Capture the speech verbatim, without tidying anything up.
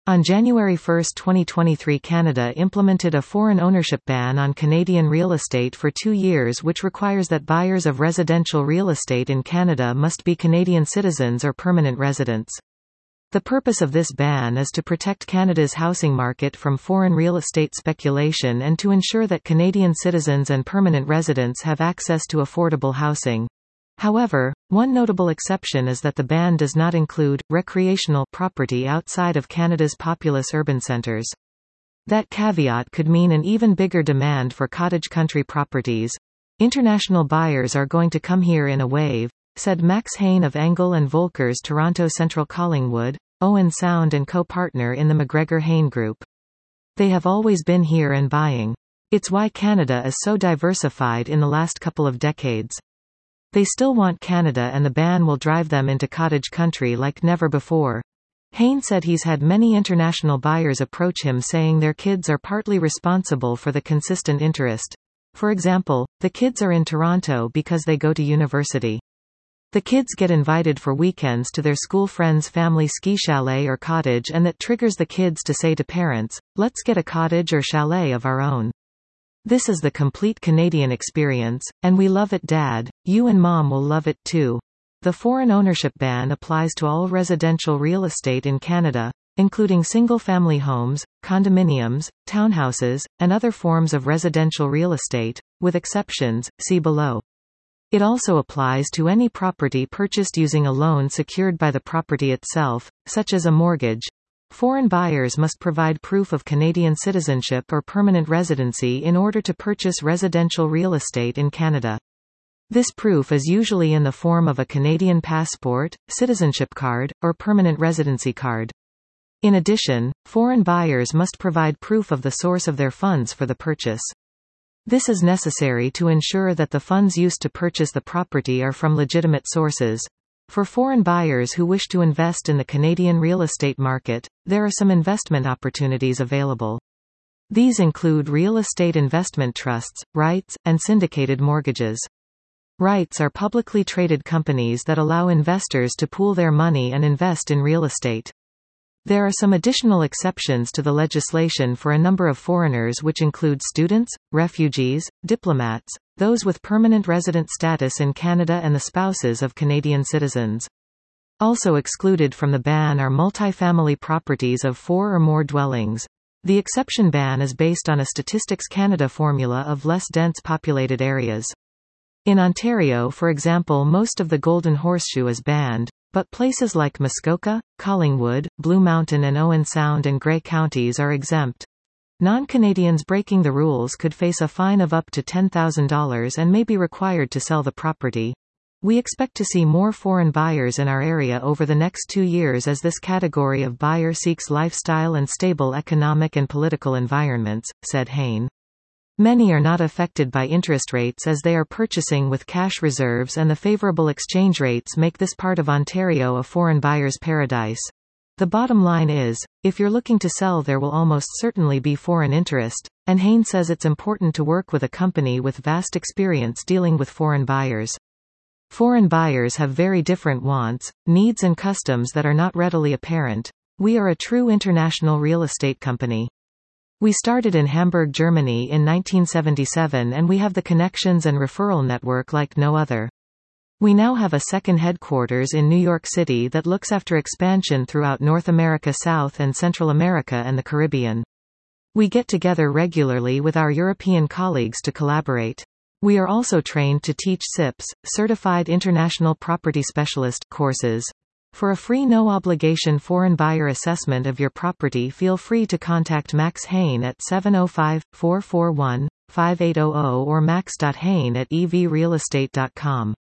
On January first twenty twenty-three, Canada implemented a foreign ownership ban on Canadian real estate for two years, which requires that buyers of residential real estate in Canada must be Canadian citizens or permanent residents. The purpose of this ban is to protect Canada's housing market from foreign real estate speculation and to ensure that Canadian citizens and permanent residents have access to affordable housing. However, one notable exception is that the ban does not include recreational property outside of Canada's populous urban centres. That caveat could mean an even bigger demand for cottage country properties. International buyers are going to come here in a wave, said Max Hayne of Engel and Volker's Toronto Central Collingwood, Owen Sound and co-partner in the McGregor Hayne Group. They have always been here and buying. It's why Canada is so diversified in the last couple of decades. They still want Canada, and the ban will drive them into cottage country like never before. Hayne said he's had many international buyers approach him saying their kids are partly responsible for the consistent interest. For example, the kids are in Toronto because they go to university. The kids get invited for weekends to their school friends' family ski chalet or cottage, and that triggers the kids to say to parents, "Let's get a cottage or chalet of our own. This is the complete Canadian experience, and we love it, Dad. You and Mom will love it too." The foreign ownership ban applies to all residential real estate in Canada, including single-family homes, condominiums, townhouses, and other forms of residential real estate, with exceptions, see below. It also applies to any property purchased using a loan secured by the property itself, such as a mortgage. Foreign buyers must provide proof of Canadian citizenship or permanent residency in order to purchase residential real estate in Canada. This proof is usually in the form of a Canadian passport, citizenship card, or permanent residency card. In addition, foreign buyers must provide proof of the source of their funds for the purchase. This is necessary to ensure that the funds used to purchase the property are from legitimate sources. For foreign buyers who wish to invest in the Canadian real estate market, there are some investment opportunities available. These include real estate investment trusts, REITs, and syndicated mortgages. REITs are publicly traded companies that allow investors to pool their money and invest in real estate. There are some additional exceptions to the legislation for a number of foreigners, which include students, refugees, diplomats, those with permanent resident status in Canada, and the spouses of Canadian citizens. Also excluded from the ban are multifamily properties of four or more dwellings. The exception ban is based on a Statistics Canada formula of less dense populated areas. In Ontario, for example, most of the Golden Horseshoe is banned, but places like Muskoka, Collingwood, Blue Mountain and Owen Sound and Grey counties are exempt. Non-Canadians breaking the rules could face a fine of up to ten thousand dollars and may be required to sell the property. We expect to see more foreign buyers in our area over the next two years as this category of buyer seeks lifestyle and stable economic and political environments, said Hayne. Many are not affected by interest rates as they are purchasing with cash reserves, and the favourable exchange rates make this part of Ontario a foreign buyer's paradise. The bottom line is, if you're looking to sell, there will almost certainly be foreign interest, and Hayne says it's important to work with a company with vast experience dealing with foreign buyers. Foreign buyers have very different wants, needs and customs that are not readily apparent. We are a true international real estate company. We started in Hamburg, Germany in nineteen seventy-seven, and we have the connections and referral network like no other. We now have a second headquarters in New York City that looks after expansion throughout North America, South and Central America and the Caribbean. We get together regularly with our European colleagues to collaborate. We are also trained to teach C I P S, Certified International Property Specialist, courses. For a free no-obligation foreign buyer assessment of your property, feel free to contact Max Hayne at seven oh five, four four one, five eight zero zero or max dot hayne at e v real estate dot com.